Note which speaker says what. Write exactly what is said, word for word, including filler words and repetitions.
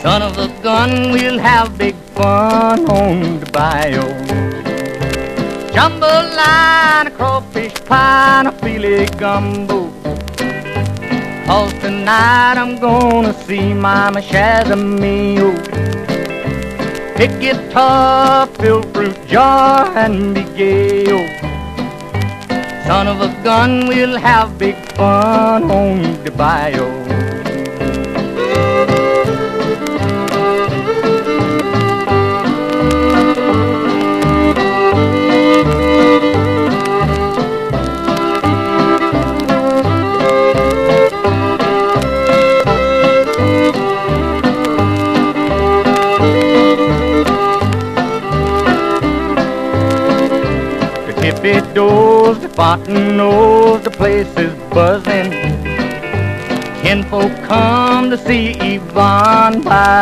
Speaker 1: Son of a gun, we'll have big fun on the bayou. Jambalaya, crawfish pie, and a filet gumbo. 'Cause tonight I'm gonna see Mama Shazamio. Pick guitar, fill fruit jar, and be gay. Oh, son of a gun, we'll have big fun on the bayou. Tippy doors, the fountain knows the place is buzzing. Kinfolk come to see Yvonne by